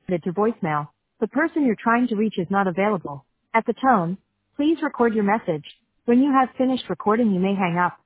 to voicemail. The person you're trying to reach is not available. At the tone, please record your message. When you have finished recording, you may hang up.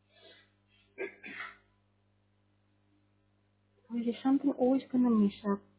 Or is there something always gonna mess up?